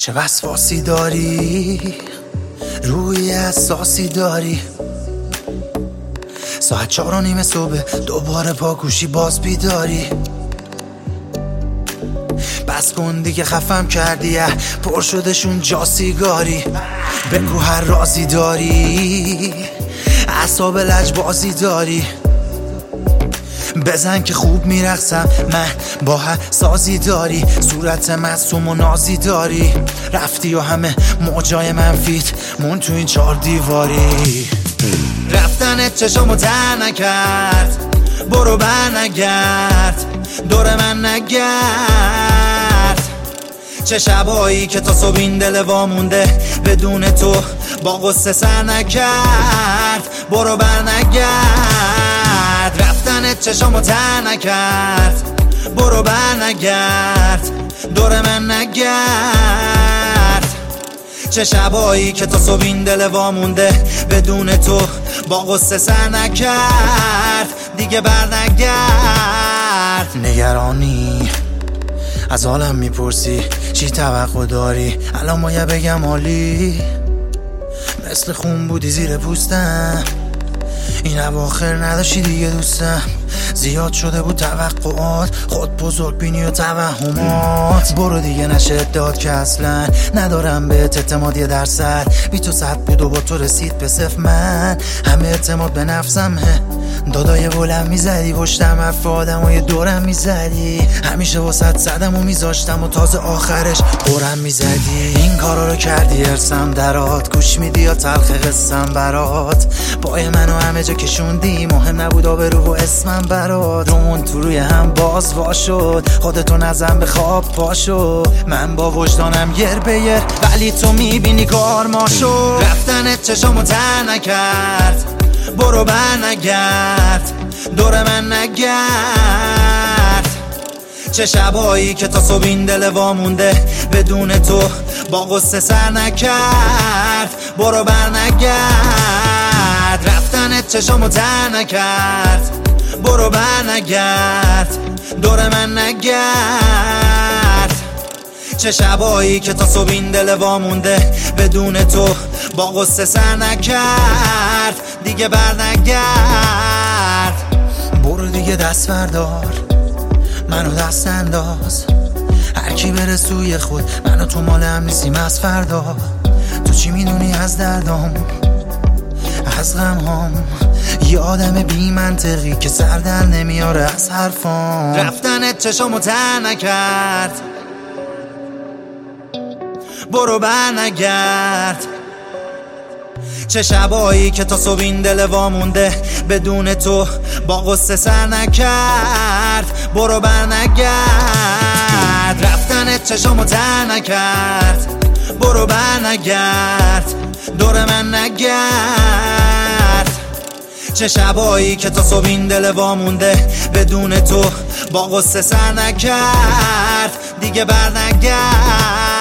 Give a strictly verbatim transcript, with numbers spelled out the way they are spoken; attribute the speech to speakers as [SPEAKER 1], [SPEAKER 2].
[SPEAKER 1] چه وسواسی داری، روی اساسی داری. ساعت چهار و نیم صبح دوباره پاکوشی باز بیداری. بس کن دیگه خفم کردی، پر شدشون جا سیگاری. بگو هر رازی داری، اعصاب لجبازی داری. بزن که خوب میرقصم من، با هر سازی داری. صورت معصوم و نازی داری. رفتی و همه موجای منفیت مون تو این چار دیواری. رفتنت چشامو تر نکرد، برو بر نگرد، دور من نگرد. چه شبایی که تا صبح این دل وامونده، بدون تو با غصه سر نکرد. برو بر نگرد، رفتنت چشامو تر نکرد. برو بر نگرد، دور من نگرد. چه شبایی که تا صبح این دل وامونده، بدون تو با غصه سر نکرد. دیگه بر نگرد. نگرانی از حالم میپرسی، چی توقع داری؟ الان باید بگم عالی، مثل خون بودی زیر پوستم. این اواخر نداشتی دیگه دوستم. زیاد شده بود توقعات، خود بزرگ بینی و توهمات. برو دیگه نشه داد که اصلا ندارم بهت اعتماد یه درصد. بی تو صد بود و با تو رسید به صفر. من همه اعتماد به نفسمه. دادای بلند میزدی پشتم، حرف آدمای دورم میزدی. همیشه واسط زدم و میذاشتم و تازه آخرش قرم میزدی. این کارا رو کردی ارسم درات، گوش میدی یا تلخ قسم برات. پای منو همه جا کشوندی، مهم نبود آبرو و اسمم برات. رومون تو روی هم باز وا شد، خودتو نزن به خواب پاشو. من با وجدانم یر به یر، ولی تو میبینی کار ما شد. رفتنت چشامو تر نکرد، برو بر نگرد، دور من نگرد. چه شبایی که تا صبح این دل وامونده، بدون تو با غصه سر نکرد. برو بر نگرد، رفتنت چشامو تر نکرد. برو بر نگرد، دور من نگرد. چه شبایی که تا صبح این دل وامونده، بدون تو با غصه سر نکرد. دیگه بر نگرد. برو دیگه دست بردار، منو دست انداز. هر کی بره سوی خود، منو تو مال هم نیستیم از فردا. تو چی میدونی از دردام، از غمهام؟ یه آدم بی منطقی که سر در نمیاره از حرفام. رفتنت چشامو تر نکرد، برو بر نگرد. چه شبایی که تا صبح این دل وامونده، بدون تو با غصه سر نکرد. برو بر نگرد، رفتنت چشامو تر نکرد. برو بر نگرد، دور من نگرد. چه شبایی که تا صبح این دل وامونده، بدون تو با غصه سر نکرد. دیگه بر نگرد.